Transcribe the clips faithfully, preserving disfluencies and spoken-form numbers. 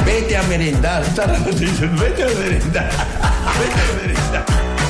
Vete a merendar. Està repetint, vete a merendar. Vete a merendar.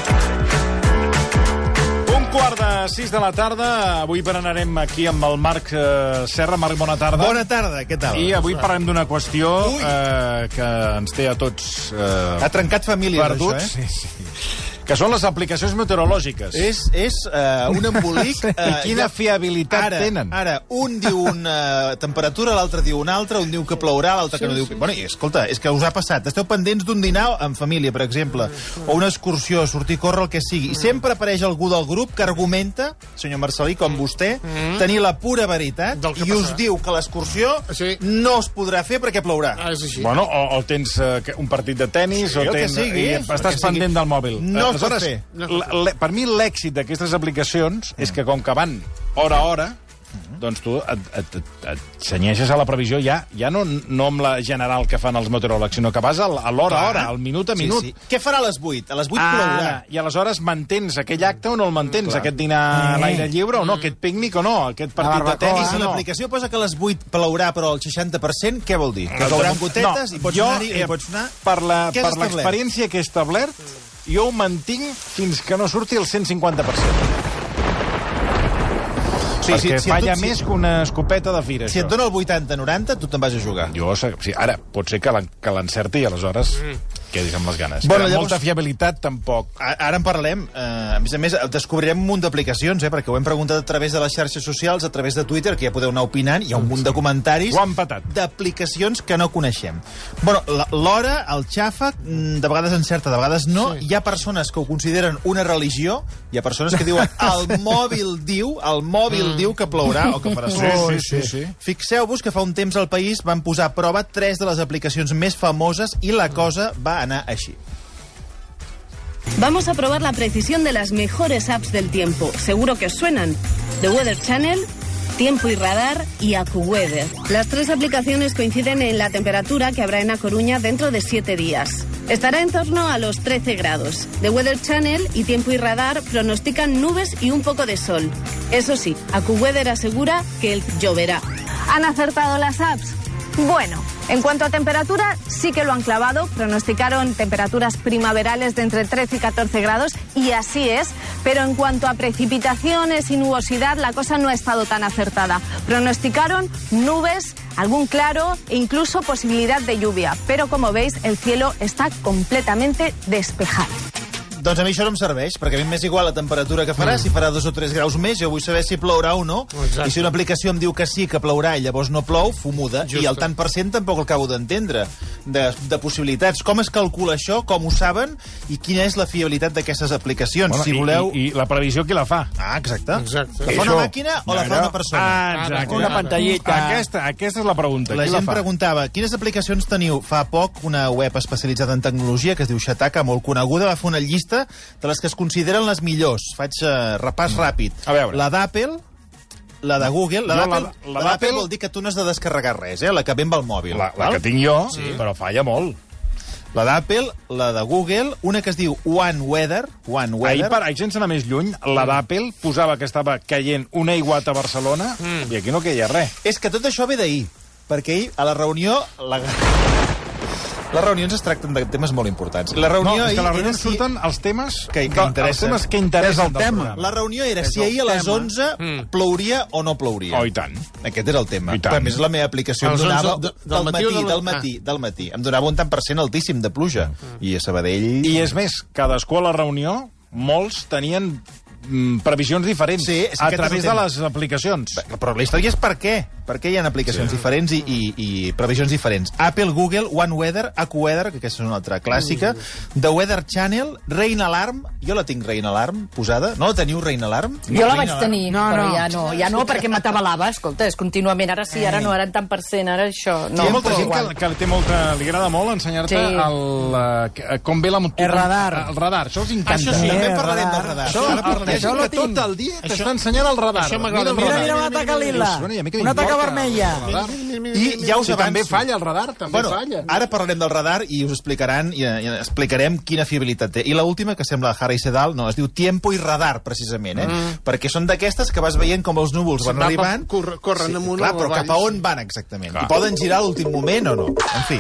Un quart de sis de la tarda. Avui berenarem aquí amb el Marc eh, Serra. Marc, bona tarda. Bona tarda, què tal? I avui parlem d'una qüestió eh, que ens té a tots eh, ha trencat famílies, perduts. això, eh? Sí, sí. Que són les aplicacions meteorològiques. És, és uh, un embolic... Uh, I quina ja, fiabilitat ara, tenen. Ara, un diu una temperatura, l'altre diu una altra, un diu que plourà, l'altre sí, que no diu... Sí. Bueno, i escolta, és que us ha passat. Esteu pendents d'un dinar en família, per exemple, o una excursió, sortir a córrer, el que sigui. I sempre apareix algú del grup que argumenta, senyor Marcelí, com vostè, mm-hmm. tenir la pura veritat i us diu que l'excursió sí. no es podrà fer perquè plourà. Ah, és així. Bueno, o, o tens uh, un partit de tennis, sí, o tens, sigui, i estàs pendent del mòbil. No es pot Aleshores, fer. No. Per mi l'èxit d'aquestes aplicacions és que com que van hora a hora, doncs tu et, et, et, et senyeixes a la previsió ja, ja no, no amb la general que fan els meteoròlegs, sinó que vas a l'hora a hora, al minut a minut. Sí, sí. Què farà a les vuit? A les vuit ah, plourà. I aleshores mantens aquell acte o no el mantens, Clar. aquest dinar a l'aire lliure o no, aquest pícnic o no, aquest partit de tenis. I si l'aplicació posa que a les vuit plourà però el seixanta per cent, què vol dir? Que cauran gotetes no, i pots jo, anar-hi i pots anar... Per l'experiència que he establert, jo ho mantinc fins que no surti el cent cinquanta per cent. Sí, perquè si, si falla tu, més si, que una escopeta de fira, Si això. et dona el vuitanta noranta, tu te'n vas a jugar. Jo, sí, ara, pot ser que l'encerti i aleshores mm. quedis amb les ganes. Bueno, llavors, molta fiabilitat, tampoc. Ara en parlem. Uh, a més a més, descobrirem un munt d'aplicacions, eh, perquè ho hem preguntat a través de les xarxes socials, a través de Twitter, que ja podeu anar opinant. Hi ha un munt de comentaris d'aplicacions que no coneixem. Bueno, l'hora, el xàfec, de vegades encerta, de vegades no. Sí. Hi ha persones que ho consideren una religió, hi ha persones que diuen el mòbil diu, el mòbil mm. diu que plourà o que farà sol. Sí, sí, sí, sí. Fixeu-vos que fa un temps al país van posar a prova tres de les aplicacions més famoses i la cosa va anar així. Vamos a probar la precisión de las mejores apps del tiempo. Seguro que os suenan. The Weather Channel, Tiempo y Radar y AccuWeather. Las tres aplicaciones coinciden en la temperatura que habrá en A Coruña dentro de siete días. Estará en torno a los trece grados. The Weather Channel y Tiempo y Radar pronostican nubes y un poco de sol. Eso sí, AccuWeather asegura que lloverá. ¿Han acertado las apps? Bueno, en cuanto a temperatura, sí que lo han clavado. Pronosticaron temperaturas primaverales de entre trece y catorce grados, y así es. Pero en cuanto a precipitaciones y nubosidad, la cosa no ha estado tan acertada. Pronosticaron nubes, algún claro e incluso posibilidad de lluvia. Pero como veis, el cielo está completamente despejado. Doncs a mi això no em serveix, perquè a mi m'és igual la temperatura que farà, mm. si farà dos o tres graus més, jo vull saber si plourà o no, Exacte. I si una aplicació em diu que sí, que plourà, i llavors no plou, fumuda, Justo. I el tant per cent tampoc el acabo d'entendre, de, de possibilitats. Com es calcula això, com ho saben, i quina és la fiabilitat d'aquestes aplicacions, bueno, si voleu... I, i, I la previsió qui la fa? Ah, exacte. exacte. La fa una màquina o la fa una persona? Ah, exacte. Una pantallita. Aquesta, aquesta és la pregunta. La qui gent la fa? preguntava, quines aplicacions teniu? Fa poc, una web especialitzada en tecnologia, que es diu Shataka, molt coneguda, va fer una llista de les que es consideren les millors. Faig uh, repàs mm. ràpid. A veure. La d'Apple, la de Google... La d'Apple la, la vol dir que tu no has de descarregar res, eh? La que ve amb el mòbil. La, la que tinc jo, sí. però falla molt. La d'Apple, la de Google, una que es diu OneWeather. One Ahir, per, ahir, sense anar més lluny, la d'Apple posava que estava caient un aiguat a Barcelona mm. i aquí no queia res. És que tot això ve d'ahir, perquè ahir, a la reunió... La... Les reunions es tracten de temes molt importants. La reunió no, és que a la reunió si... surten els temes que, que, que els temes que interessen el tema. La reunió era si ahir a les onze mm. plouria o no plouria. Oh, i tant. Aquest era el tema. A més, la meva aplicació em donava de, del, del, matí, del, del, matí, ah. del matí. Em donava un tant per cent altíssim de pluja. Mm. I a Sabadell... I és més, cadascú a la reunió, molts tenien mm, previsions diferents sí, a través de les aplicacions. Però la història és per què. Per què hi ha aplicacions sí. diferents i, i, i previsions diferents. Apple, Google, OneWeather, AccuWeather, que aquesta és una altra clàssica, mm. The Weather Channel, Rain Alarm, jo la tinc Rain Alarm posada. No la teniu, Rain Alarm? Jo la vaig tenir, no, però no. ja no, ja no, perquè m'atabalava, escolta, és contínuament, ara sí, ara no, ara en tant per cent, ara això... No, hi ha molta gent que, que té molta, li agrada molt ensenyar-te sí. el, uh, com ve la... El radar. El radar, això els encanta. Això sí, també parlarem del radar. Això, ara parlarem això que tot el dia t'està ensenyant el radar. Això m'agrada. Mira, mira una taca lila, una taca vermella. I ja us sí, avanço. També falla el radar, també bueno, falla. Ara parlarem del radar i us explicaran i, i explicarem quina fiabilitat té. I l'última, que sembla Harry Sedal, no, es diu Tiempo i Radar, precisament, eh? Mm. Perquè són d'aquestes que vas veient com els núvols van sí, arribant... Corre, corren sí, amunt clar, però cap a on van exactament? Clar. I poden girar a l'últim moment o no? En fi,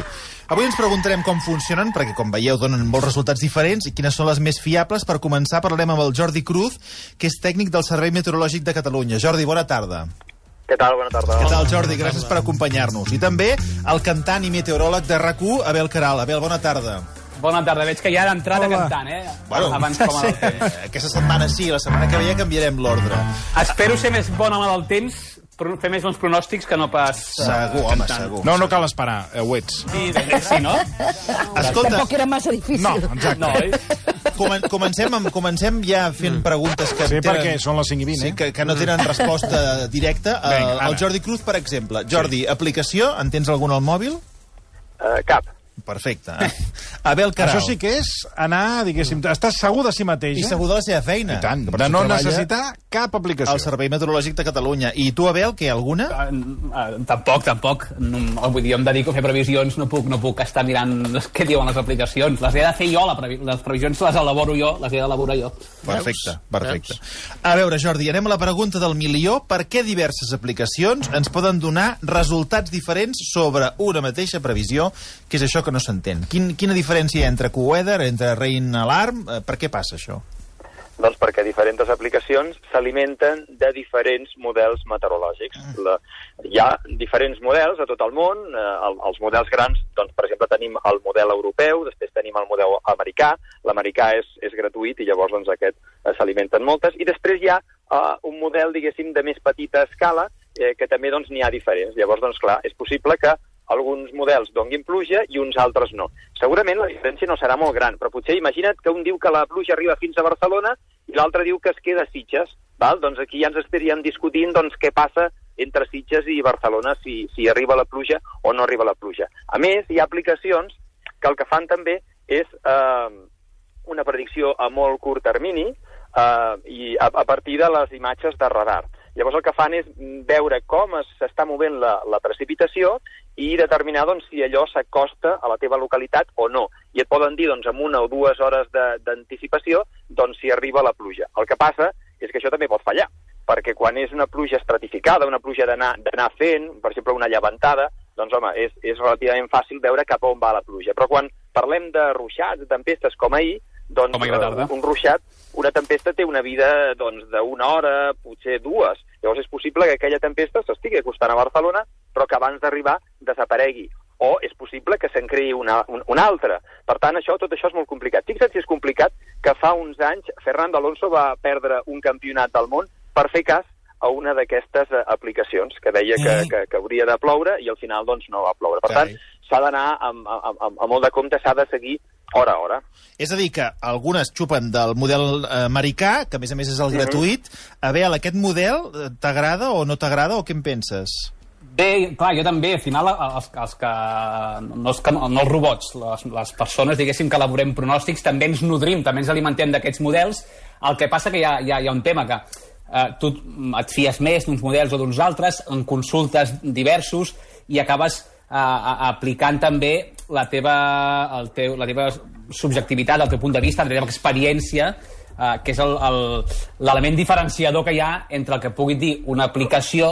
Avui ens preguntarem com funcionen, perquè, com veieu, donen molts resultats diferents, i quines són les més fiables. Per començar, parlarem amb el Jordi Cruz, que és tècnic del Servei Meteorològic de Catalunya. Jordi, bona tarda. Què tal? Bona tarda. Què tal, Jordi? Gràcies per acompanyar-nos. I també el cantant i meteoròleg de RAC u, Abel Caral. Abel, bona tarda. Bona tarda. Veig que ja ha d'entrada cantant, eh? Bueno, abans com el temps. Aquesta setmana sí, la setmana que ve ja canviarem l'ordre. Espero ser més bon home del temps, fer més bons pronòstics que no pas... Segur, uh, home, segur. No, no cal esperar, eh, ho ets. Sí, sí, no? Escolta... Tampoc era massa difícil. No, exacte. No, eh? Comen comencem, amb, comencem ja fent preguntes que... Sí, tenen, perquè són les cinc i vint, sí, eh? que, que no tenen resposta directa. Vinga, el, el Jordi Cruz, per exemple. Jordi, sí. Aplicació, en tens alguna al mòbil? Uh, cap. Perfecte. Abel Caral. Això sí que és anar, diguéssim, estàs segur de si mateix, I eh? segur de la seva feina. I tant, Per de això no treballa necessitar cap aplicació. al Servei Meteorològic de Catalunya. I tu, Abel, què, alguna? Uh, uh, tampoc, tampoc. No, vull dir, jo em dedico a fer previsions, no puc, no puc estar mirant què diuen les aplicacions. Les he de fer jo, la previ les previsions les elaboro jo, les he d'elaborar jo. Perfecte, perfecte. A veure, Jordi, anem a la pregunta del milió. Per què diverses aplicacions ens poden donar resultats diferents sobre una mateixa previsió, que és això que no s'entén? Quin, quina diferència hi ha entre AccuWeather, entre Rain Alarm? Eh, per què passa això? Doncs perquè diferents aplicacions s'alimenten de diferents models meteorològics. La, hi ha diferents models a tot el món. Eh, el, els models grans, doncs, per exemple, tenim el model europeu, després tenim el model americà. L'americà és, és gratuït i llavors doncs, aquest eh, s'alimenten moltes. I després hi ha eh, un model, diguéssim, de més petita escala, eh, que també doncs, n'hi ha diferents. Llavors, doncs, clar, és possible que alguns models donguin pluja i uns altres no. Segurament la diferència no serà molt gran, però potser imagina't que un diu que la pluja arriba fins a Barcelona i l'altre diu que es queda a Sitges. Val? Doncs aquí ja ens estaríem discutint doncs, què passa entre Sitges i Barcelona, si, si arriba la pluja o no arriba la pluja. A més, hi ha aplicacions que el que fan també és eh, una predicció a molt curt termini eh, i a, a partir de les imatges de radar. Llavors el que fan és veure com s'està movent la, la precipitació i determinar doncs, si allò s'acosta a la teva localitat o no. I et poden dir doncs, amb una o dues hores d'anticipació doncs, si arriba la pluja. El que passa és que això també pot fallar, perquè quan és una pluja estratificada, una pluja d'anar fent, per exemple una llevantada, doncs home, és, és relativament fàcil veure cap a on va la pluja. Però quan parlem de ruixats, de tempestes com ahir, doncs uh, un ruixat, una tempesta té una vida doncs, d'una hora, potser dues. Llavors és possible que aquella tempesta s'estigui acostant a Barcelona, però que abans d'arribar desaparegui. O és possible que se'n creï una, un, una altra. Per tant, això, tot això és molt complicat. Fixa't si és complicat que fa uns anys Fernando Alonso va perdre un campionat del món per fer cas a una d'aquestes aplicacions que deia que, que, que hauria de ploure i al final doncs, no va ploure. Per tant, s'ha d'anar amb, amb, amb, amb molt de compte, s'ha de seguir hora a hora. És a dir, que algunes xupen del model americà, que a més a més és el uh-huh. gratuït. A veure, aquest model t'agrada o no t'agrada o què en penses? Bé, clar, jo també, al final, els, els que, no, els, no els robots, les, les persones, diguéssim, que elaborem pronòstics, també ens nodrim, també ens alimentem d'aquests models. El que passa que hi ha, hi ha, hi ha un tema que eh, tu et fies més d'uns models o d'uns altres, en consultes diversos, i acabes eh, aplicant també la teva, el teu, la teva subjectivitat, el teu punt de vista, la teva experiència, eh, que és l'element diferenciador que hi ha entre el que pugui dir una aplicació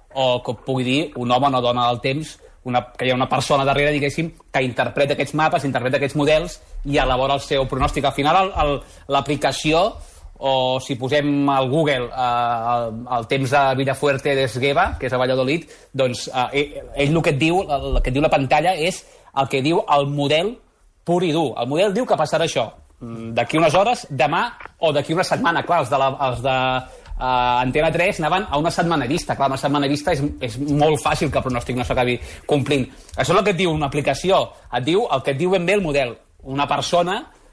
o que pugui dir un home o una dona del temps, una, que hi ha una persona darrere, diguéssim, que interpreta aquests mapes, interpreta aquests models i elabora el seu pronòstic. Al final, l'aplicació, o si posem al Google eh, el, el temps de Villafuerte d'Esgueva, que és a Valladolid, doncs eh, ell el que et diu, el que et diu la pantalla és el que diu el model pur i dur. El model diu que passarà això d'aquí unes hores, demà o d'aquí una setmana. Clar, els de, la, els de Uh, Antena tres anaven a una setmana vista. Clar, una setmana vista és, és molt fàcil que el pronòstic no s'acabi complint. Això és el que et diu una aplicació. Et diu el que et diu ben bé el model. Una persona,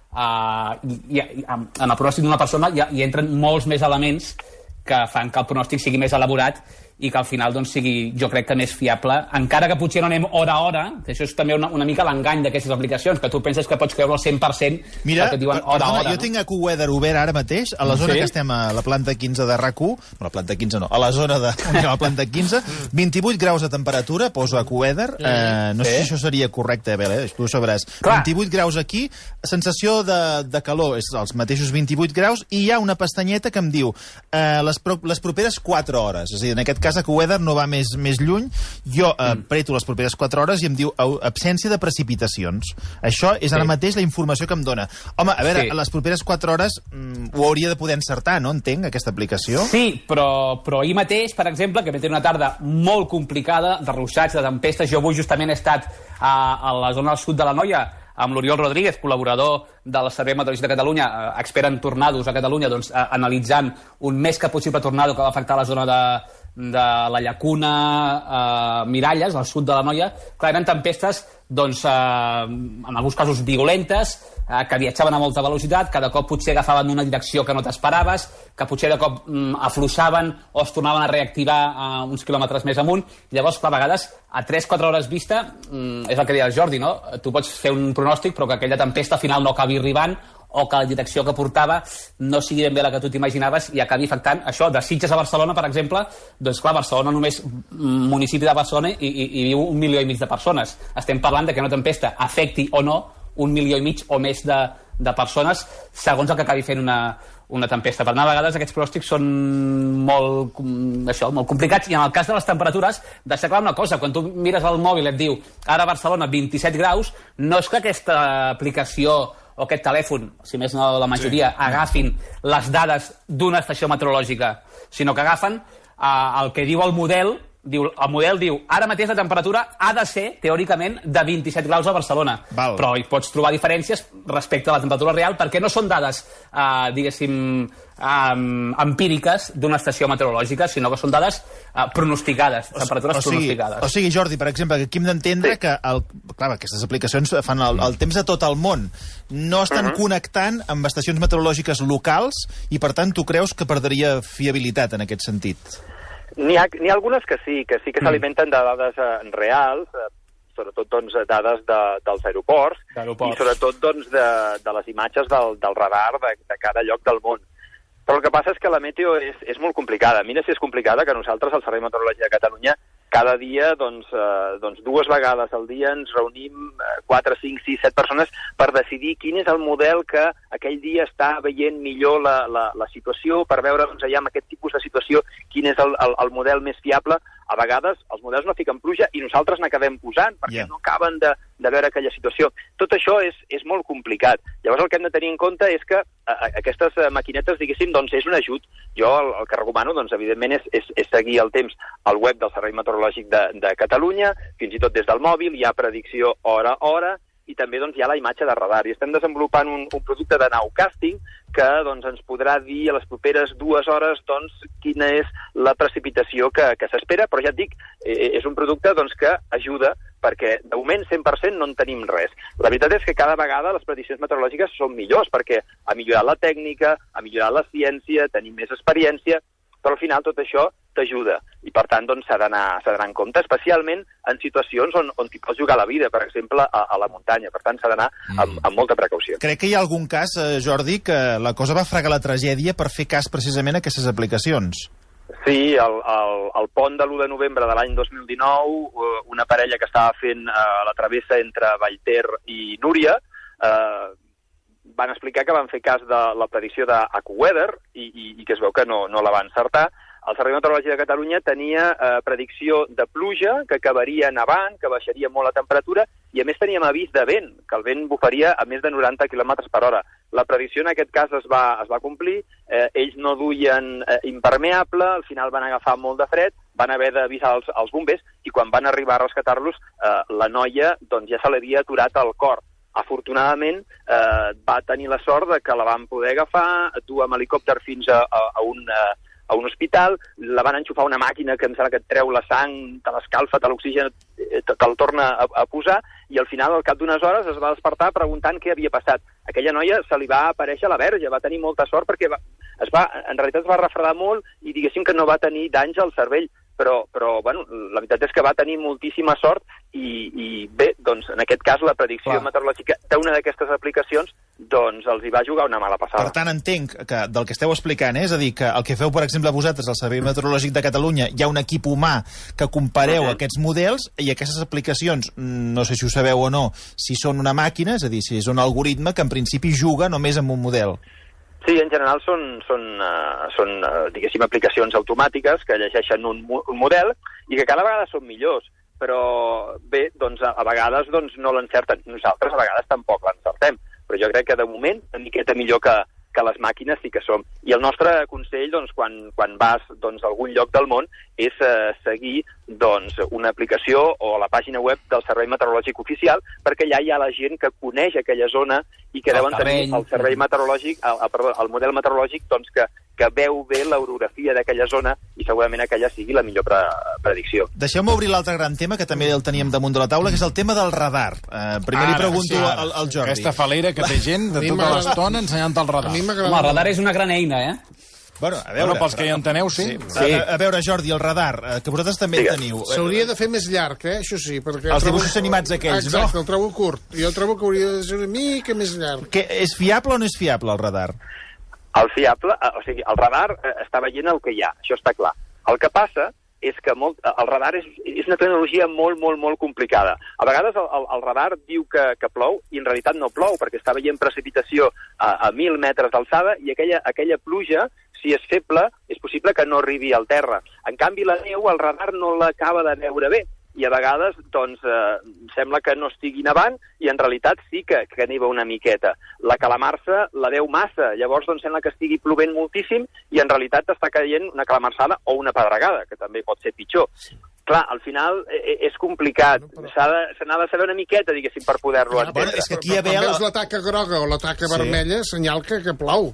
uh, i, i, en el pronòstic d'una persona hi, hi entren molts més elements que fan que el pronòstic sigui més elaborat i que al final doncs, sigui, jo crec que més fiable, encara que potser no anem hora a hora, que això és també una, una mica l'engany d'aquestes aplicacions, que tu penses que pots creure al cent per cent. Mira, que et diuen hora a hora. Jo no? tinc AccuWeather obert ara mateix, a la zona sí? que estem a la planta quinze de RAC u, no, la planta quinze no, a la zona de la planta quinze, vint-i-vuit graus de temperatura, poso AccuWeather, eh, no sé sí. si això seria correcte, Abel, eh? Tu ho sabràs. Clar. vint-i-vuit graus aquí, sensació de, de calor, és els mateixos vint-i-vuit graus, i hi ha una pestanyeta que em diu eh, les, pro, les properes quatre hores, és a dir, en aquest cas, AccuWeather no va més, més lluny. Jo eh, mm. preto les properes quatre hores i em diu absència de precipitacions. Això és ara sí. mateix la informació que em dona. Home, a veure, sí. a les properes quatre hores mm, ho hauria de poder encertar, no? Entenc, aquesta aplicació. Sí, però, però ahir mateix, per exemple, que vam tenir una tarda molt complicada, de ruixats, de tempestes. Jo avui justament he estat a, a la zona del sud de l'Anoia amb l'Oriol Rodríguez, col·laborador del Servei Meteorològic de Catalunya, expert en tornados a Catalunya, doncs, analitzant un més que possible tornado que va afectar la zona de, de la Llacuna, eh, Miralles, al sud de l'Anoia. Clar, eren tempestes, doncs, eh, en alguns casos violentes, eh, que viatjaven a molta velocitat, que de cop potser agafaven una direcció que no t'esperaves, que potser de cop mm, afluixaven o es tornaven a reactivar eh, uns quilòmetres més amunt. I llavors, clar, a vegades, a tres quatre hores vista, mm, és el que deia el Jordi, no? Tu pots fer un pronòstic, però que aquella tempesta al final no acabi arribant, o que la direcció que portava no sigui ben bé la que tu t'imaginaves i acabi afectant això. De Sitges a Barcelona, per exemple, doncs clar, Barcelona només, municipi de Barcelona, i, i, i viu un milió i mig de persones. Estem parlant de que una tempesta afecti o no un milió i mig o més de, de persones, segons el que acabi fent una, una tempesta. Per tant, a vegades aquests pronòstics són molt, això, molt complicats, i en el cas de les temperatures, deixar clar una cosa: quan tu mires el mòbil et diu ara a Barcelona vint-i-set graus, no és que aquesta aplicació o aquest telèfon, si més no la majoria, sí. agafin les dades d'una estació meteorològica, sinó que agafen eh, el que diu el model. Diu, el model diu, ara mateix la temperatura ha de ser, teòricament, de vint-i-set graus a Barcelona. Val. Però hi pots trobar diferències respecte a la temperatura real, perquè no són dades, eh, diguéssim, eh, empíriques d'una estació meteorològica, sinó que són dades eh, pronosticades, temperatures o, o sigui, pronosticades. O sigui, Jordi, per exemple, que aquí hem d'entendre sí. que el, clar, aquestes aplicacions fan el, el temps de tot el món. No estan uh-huh. connectant amb estacions meteorològiques locals i, per tant, tu creus que perdria fiabilitat en aquest sentit? N'hi ha, n'hi ha algunes que sí, que sí que mm. s'alimenten de dades eh, reals, eh, sobretot doncs, dades de, dels aeroports, aeroports i sobretot doncs, de, de les imatges del, del radar de, de cada lloc del món. Però el que passa és que la meteo és, és molt complicada. Mira si és complicada que nosaltres, al Servei Meteorològic de Catalunya, cada dia, doncs, eh, doncs dues vegades al dia ens reunim eh, quatre, cinc, sis, set persones per decidir quin és el model que aquell dia està veient millor la, la, la situació, per veure doncs, allà amb aquest tipus de situació quin és el, el, el model més fiable. A vegades els models no fiquen pluja i nosaltres n'acabem posant perquè yeah. no acaben de, de veure aquella situació. Tot això és, és molt complicat. Llavors el que hem de tenir en compte és que a, a, aquestes maquinetes, diguéssim, doncs és un ajut. Jo el, el que recomano, doncs, evidentment, és, és, és seguir el temps al web del Servei Meteorològic de, de Catalunya, fins i tot des del mòbil, hi ha predicció hora a hora, i també doncs, hi ha la imatge de radar. I estem desenvolupant un, un producte de nowcasting que doncs, ens podrà dir a les properes dues hores doncs, quina és la precipitació que, que s'espera, però ja et dic, eh, és un producte doncs, que ajuda, perquè de moment cent per cent no en tenim res. La veritat és que cada vegada les prediccions meteorològiques són millors, perquè ha millorat la tècnica, ha millorat la ciència, tenim més experiència, però al final tot això t'ajuda. I per tant doncs, s'ha d'anar s'ha d'anar en compte, especialment en situacions on, on t'hi pots jugar la vida, per exemple, a, a la muntanya. Per tant, s'ha d'anar amb, amb molta precaució. Crec que hi ha algun cas, eh, Jordi, que la cosa va fregar la tragèdia per fer cas precisament a aquestes aplicacions. Sí, el, el, el pont de l'u de novembre de l'any dos mil dinou, una parella que estava fent eh, la travessa entre Vallter i Núria, eh, van explicar que van fer cas de la predicció d'AccuWeather i, i, i que es veu que no, no la van encertar. El Servei Meteorològic de Catalunya tenia eh, predicció de pluja, que acabaria nevant, que baixaria molt la temperatura, i a més teníem avís de vent, que el vent bufaria a més de noranta quilòmetres per hora. La predicció en aquest cas es va, es va complir, eh, ells no duien eh, impermeable, al final van agafar molt de fred, van haver d'avisar els, els bombers, i quan van arribar a rescatar-los, eh, la noia doncs, ja se l'havia aturat al cor. Afortunadament, eh, va tenir la sort de que la van poder agafar, dur amb helicòpter fins a, a, a, un, a un hospital, la van enxufar una màquina que em sembla que et treu la sang, te l'escalfa, te l'oxigen, te'l torna a, a posar, i al final, al cap d'unes hores, es va despertar preguntant què havia passat. Aquella noia se li va aparèixer la verge, va tenir molta sort perquè va, es va, en realitat es va refredar molt i diguéssim que no va tenir danys al cervell. Però, però bueno, la veritat és que va tenir moltíssima sort i, i bé, doncs, en aquest cas, la predicció Clar. meteorològica d'una d'aquestes aplicacions doncs els hi va jugar una mala passada. Per tant, entenc que del que esteu explicant, eh? És a dir, que el que feu, per exemple, vosaltres, al Servei Meteorològic de Catalunya, hi ha un equip humà que compareu uh-huh. aquests models i aquestes aplicacions, no sé si ho sabeu o no, si són una màquina, és a dir, si és un algoritme que en principi juga només amb un model. Sí, en general són, són, uh, són uh, diguéssim, aplicacions automàtiques que llegeixen un, un model i que cada vegada són millors. Però bé, doncs a, a vegades doncs, no l'encerten. Nosaltres a vegades tampoc l'encertem. Però jo crec que de moment una miqueta millor que, que les màquines sí que som. I el nostre consell, doncs, quan, quan vas doncs, a algun lloc del món, és eh, seguir doncs, una aplicació o la pàgina web del Servei Meteorològic Oficial, perquè allà hi ha la gent que coneix aquella zona i que el deuen terreny. tenir el servei meteorològic, el, el, perdó, el model meteorològic doncs, que, que veu bé l'orografia d'aquella zona i segurament aquella sigui la millor pre predicció. Deixeu-me obrir l'altre gran tema, que també el teníem damunt de la taula, que és el tema del radar. Uh, primer ara, li pregunto sí, al, al Jordi. Aquesta falera que té gent de tota l'estona ensenyant el radar. Home, el radar és una gran eina, eh? Bueno, a veure... Bueno, pels que hi enteneu, sí. sí. sí. A, a veure, Jordi, el radar, que vosaltres també sí. teniu... S'hauria de fer més llarg, eh? Això sí, perquè... Els dibuixos trobo... animats aquells, Exacte, no? Exacte, el trobo curt. Jo el trobo que hauria de ser una mica més llarg. Que és fiable o no és fiable, el radar? El fiable... O sigui, el radar està veient el que hi ha, això està clar. El que passa és que molt, el radar és, és una tecnologia molt, molt, molt complicada. A vegades el, el, el radar diu que, que plou i en realitat no plou, perquè està veient precipitació a, a mil metres d'alçada i aquella, aquella pluja, si és feble, és possible que no arribi al terra. En canvi, la neu, el radar no l'acaba de veure bé, i a vegades doncs, eh, sembla que no estigui nevant i en realitat sí que, que neva una miqueta. La calamarsa la veu massa, llavors doncs, sembla que estigui plovent moltíssim i en realitat està caient una calamarsada o una pedregada, que també pot ser pitjor. Sí. Clar, al final eh, és complicat. No, s'ha de, s'ha de saber una miqueta, diguéssim, per poder-lo ja, entendre. Bueno, és que aquí quan veus la taca groga o la taca sí. vermella, senyal que, que plou.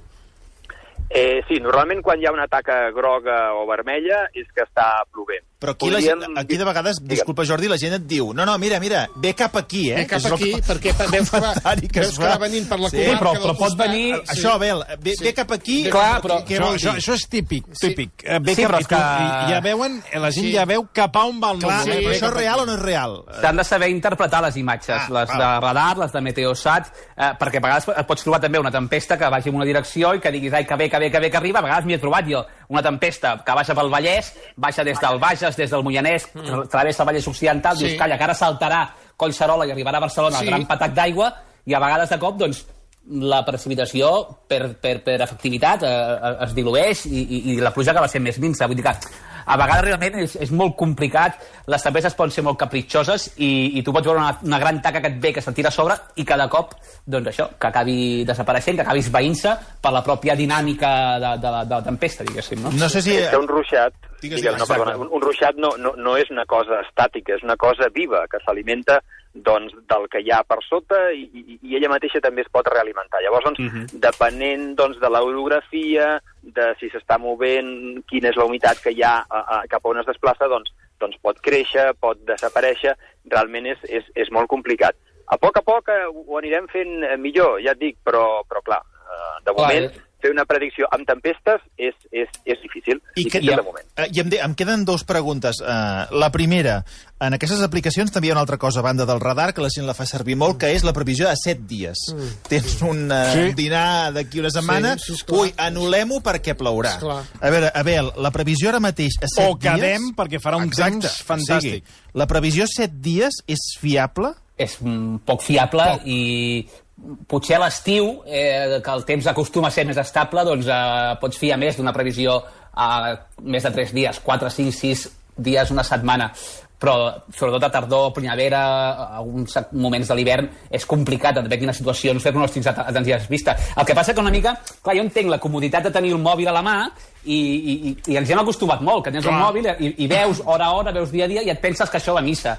Eh, sí, normalment quan hi ha una taca groga o vermella és que està plovent. Però aquí, Podríem... la gent, aquí de vegades, disculpa Jordi, la gent et diu no, no, mira, mira, ve cap aquí, eh? Ve cap aquí, que... perquè veus que va, que veus que va venint per la sí, comarca però, però pot venir... Sí. Això, Abel, ve, sí. ve cap aquí... Clar, però això, això, això és típic, típic. Sí. Ve sí, cap, que... Ja veuen, la gent sí. ja veu cap a on va el núvol. Sí. Això és real o no és real? S'han de saber interpretar les imatges, ah, les de radar, les de Meteosat, eh, perquè a vegades et pots trobar també una tempesta que vagi en una direcció i que diguis, ai, que bé, que bé, que bé, que arriba. A vegades m'hi he trobat jo una tempesta que baixa pel Vallès, baixa des del Bages, des del Moianès, mm. travessa el Vallès Occidental, sí. dius, calla, que ara saltarà Collserola i arribarà a Barcelona sí. el gran patac d'aigua, i a vegades de cop, doncs, la precipitació per, per, per efectivitat eh, es dilueix i, i, i la pluja acaba sent més minsa. Vull dir que a vegades realment és, és molt complicat, les tempestes poden ser molt capritxoses i, i tu pots veure una, una gran taca que et ve, que se't tira a sobre i cada cop, doncs això, que acabi desapareixent, que acabi esvaint-se per la pròpia dinàmica de, de, de la tempesta, diguéssim. No, no sé si... És un ruixat, digues, no, perdona, un, un ruixat no, no, no és una cosa estàtica, és una cosa viva, que s'alimenta doncs, del que hi ha per sota i, i, i ella mateixa també es pot realimentar. Llavors, doncs, uh-huh. depenent doncs, de l'orografia, de si s'està movent, quina és la humitat que hi ha a, a, cap on es desplaça, doncs, doncs pot créixer, pot desaparèixer, realment és, és, és molt complicat. A poc a poc eh, ho anirem fent millor, ja et dic, però, però clar, eh, de moment... Clar, fer una predicció amb tempestes és, és, és difícil, I difícil que, de moment. I em, de, em queden dues preguntes. Uh, la primera, en aquestes aplicacions també hi ha una altra cosa a banda del radar, que la gent la fa servir molt, que és la previsió de set dies. Mm. Tens un uh, sí. dinar d'aquí una setmana, sí, sí, ui, anul·lem-ho perquè plourà. A veure, Abel, la previsió ara mateix a set dies... O quedem dies, perquè farà un exacte, temps fantàstic. Sí. La previsió a set dies és fiable? És mm, poc fiable poc. i... potser a l'estiu, eh, que el temps acostuma a ser més estable, doncs eh, pots fiar més d'una previsió a més de tres dies, quatre, cinc, sis dies, una setmana. Però sobretot a tardor, primavera, a alguns moments de l'hivern, és complicat en quines situacions fer pronòstics a tantes vista. El que passa que una mica, clar, jo entenc la comoditat de tenir un mòbil a la mà i, i, i ens hi hem acostumat molt, que tens clar. un mòbil i, i veus hora a hora, veus dia a dia i et penses que això va a missa.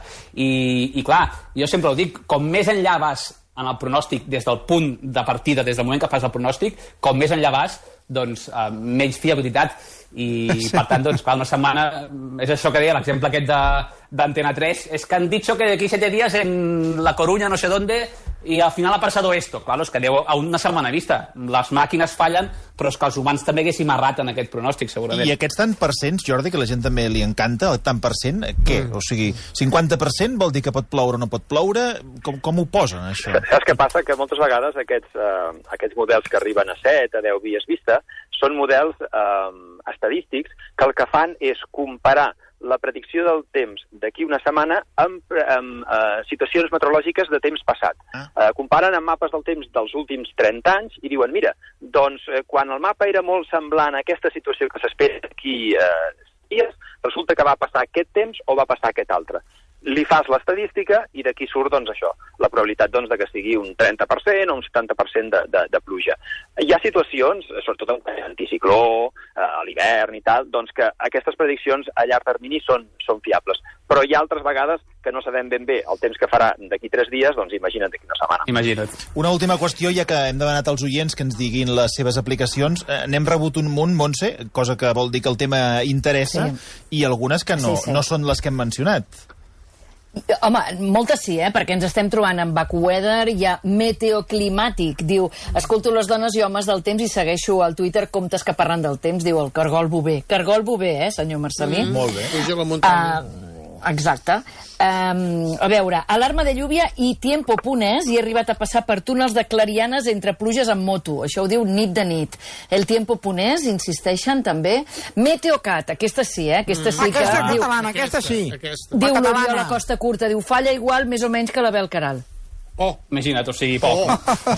I, i clar, jo sempre ho dic, com més enllà vas en el pronòstic des del punt de partida, des del moment que fas el pronòstic, com més enllà vas, doncs eh, menys fiabilitat i per tant, doncs, clar, una setmana és això que deia, l'exemple aquest de, d'Antena tres, és que han dit que d'aquí siete días en La Coruña, no sé dónde, i al final ha pasado esto. Claro, és que deu a una setmana vista. Les màquines fallen, però és que els humans també haguéssim errat en aquest pronòstic, segurament. I aquests tant per cents, Jordi, que a la gent també li encanta, el tant per cent, què? Mm. O sigui, cinquanta per cent vol dir que pot ploure o no pot ploure? Com, com ho posen, això? Saps què passa? Que moltes vegades aquests, eh, aquests models que arriben a set, a deu dies vista, són models eh, estadístics que el que fan és comparar la predicció del temps d'aquí una setmana amb, amb uh, situacions meteorològiques de temps passat. Ah. Uh, comparen amb mapes del temps dels últims trenta anys i diuen, mira, doncs uh, quan el mapa era molt semblant a aquesta situació que s'espera d'aquí uh, dies, resulta que va passar aquest temps o va passar aquest altre. Li fas l'estadística i d'aquí surt, doncs, això, la probabilitat, doncs, de que sigui un trenta per cent o un setanta per cent de, de, de pluja. Hi ha situacions, sobretot en anticicló, eh, a l'hivern i tal, doncs que aquestes prediccions a llarg termini són, són fiables. Però hi ha altres vegades que no sabem ben bé el temps que farà d'aquí tres dies, doncs imagina't d'aquí una setmana. Imagina't. Una última qüestió, ja que hem demanat als oients que ens diguin les seves aplicacions. Eh, n'hem rebut un munt, Montse, cosa que vol dir que el tema interessa, sí. I algunes que no, sí, sí. no són les que hem mencionat. Home, moltes sí, eh? Perquè ens estem trobant amb AccuWeather, hi ha Meteoclimàtic, diu, escolto les dones i homes del temps i segueixo al Twitter comptes que parlen del temps, diu el Cargol Bové. Cargol Bové, eh, senyor Marcelí? Mm, molt bé. Puja la muntanya. Uh, exacte. Um, a veure, alarma de lluvia i tiempo.es i he arribat a passar per túnels de clarianes entre pluges amb moto. Això ho diu nit de nit. El tiempo.es, insisteixen també. Meteocat, aquesta sí, eh? Aquesta sí que... Aquesta diu, catalana, aquesta, aquesta sí. Aquesta. Diu l'Oriol a Costa Curta, diu, falla igual més o menys que la Bel Caral. Oh. Imagina't, o sigui, poc. Oh.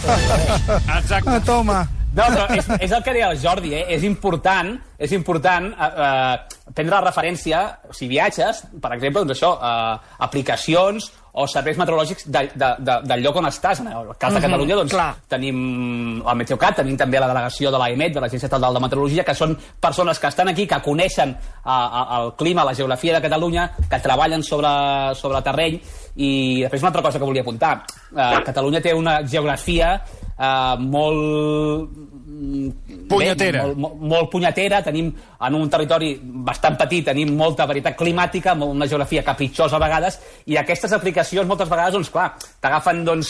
Exacte. Ah, toma. No, però és, és el que deia el Jordi, eh? És important, és important eh, eh, prendre la referència, si viatges, per exemple, doncs això, eh, aplicacions o serveis meteorològics de, de, de, del lloc on estàs. En el cas de Catalunya, doncs, clar. Tenim el Meteocat, tenim també la delegació de l'A E M E T, de l'Agència Estatal de Meteorologia, que són persones que estan aquí, que coneixen eh, el clima, la geografia de Catalunya, que treballen sobre, sobre terreny, i després una altra cosa que volia apuntar. Eh, Catalunya té una geografia Uh, molt punyetera. Bé, molt, molt, molt punyetera, tenim en un territori bastant petit, tenim molta varietat climàtica, una geografia capritxosa a vegades, i aquestes aplicacions moltes vegades, doncs clar, t'agafen, doncs,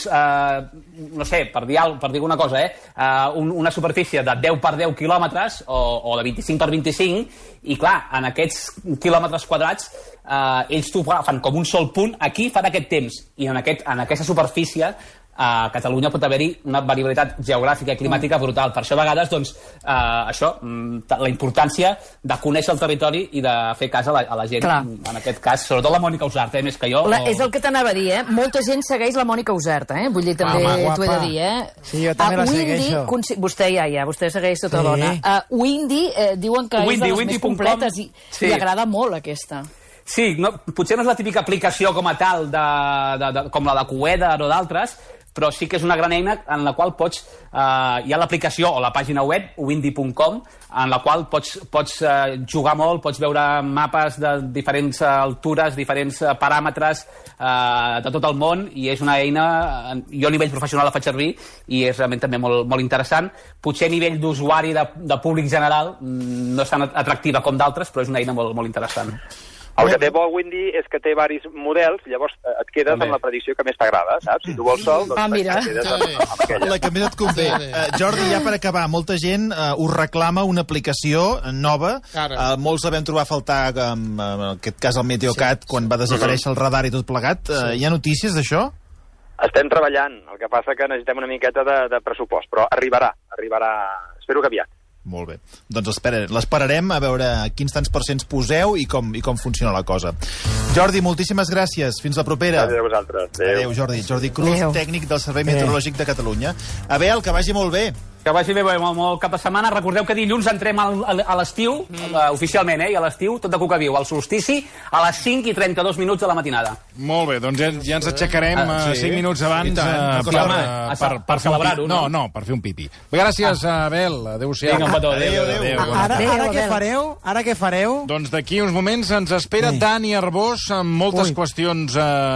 uh, no sé, per dir, per dir una cosa, eh, uh, un, una superfície de deu per deu quilòmetres o, o de vint-i-cinc per vint-i-cinc, i clar, en aquests quilòmetres quadrats uh, ells t'ho agafen com un sol punt, aquí fan aquest temps, i en, aquest, en aquesta superfície a Catalunya pot haver-hi una variabilitat geogràfica i climàtica brutal. Per això, a vegades, doncs, eh, això, la importància de conèixer el territori i de fer cas a la, a la gent. Clar. En aquest cas, sobretot la Mònica Usart, eh, més que jo. La, o... És el que t'anava a dir, eh? Molta gent segueix la Mònica Usart, eh? Vull dir, també t'ho he de dir, eh? Sí, jo també a la Windy, segueixo. Vostè ja, ja, vostè segueix tota sí. dona. Uh, Windy, eh, diuen que Windy, és de les Windy. més completes i sí. li agrada molt, aquesta. Sí, no, potser no és la típica aplicació com a tal, de, de, de, com la de AccuWeather o d'altres, però sí que és una gran eina en la qual pots... Eh, hi ha l'aplicació o la pàgina web, windy punt com, en la qual pots, pots eh, jugar molt, pots veure mapes de diferents altures, diferents paràmetres eh, de tot el món, i és una eina, jo a nivell professional la faig servir, i és realment també molt, molt interessant. Potser a nivell d'usuari, de, de públic general, no és tan atractiva com d'altres, però és una eina molt, molt interessant. El que té bo Windy és que té diversos models, llavors et quedes també amb la predicció que més t'agrada, saps? Si tu vols sol, doncs ah, mira. et quedes amb, amb aquella. La que més et convé. Uh, Jordi, ja per acabar, molta gent uh, us reclama una aplicació nova. Uh, molts la vam trobar a faltar, um, en aquest cas el Meteocat, sí, quan va desaparèixer el radar i tot plegat. Uh, sí. Hi ha notícies d'això? Estem treballant, el que passa que necessitem una miqueta de, de pressupost, però arribarà, arribarà, espero que aviat. Molt bé. Doncs espera, l'esperarem a veure quins tants percents poseu i com, i com funciona la cosa. Jordi, moltíssimes gràcies. Fins la propera. Gràcies a vosaltres. Adéu. Adéu, Jordi. Jordi Cruz, Adéu. Tècnic del Servei Meteorològic de Catalunya. Abel, que vagi molt bé. Que vagi bé, molt, molt cap de setmana. Recordeu que dilluns entrem al, al, a l'estiu, mm. uh, oficialment, eh? I a l'estiu, tot de cuca viu, al solstici, a les cinc i trenta-dos minuts de la matinada. Molt bé, doncs ja, ja ens aixecarem uh, sí. cinc minuts abans uh, per, per, per, per celebrar-ho. No, no, per fer un pipi. Gràcies, ah. Abel. Adéu-siau. Vinga, un petó. Adéu, adéu. adéu. adéu. Ara, ara què fareu? Ara què fareu? Doncs d'aquí uns moments ens espera sí. Dani Arbós amb moltes Ui. qüestions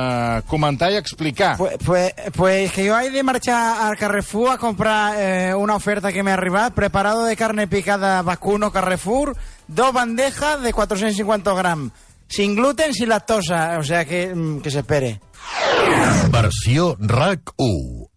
a comentar i explicar. Pues, pues, pues que yo he de marchar al Carrefour a comprar eh, una oferta que me ha arribado. Preparado de carne picada vacuno Carrefour, dos bandejas de cuatrocientos cincuenta gramos, sin gluten, sin lactosa, o sea que, que se espere. Versió R A C u.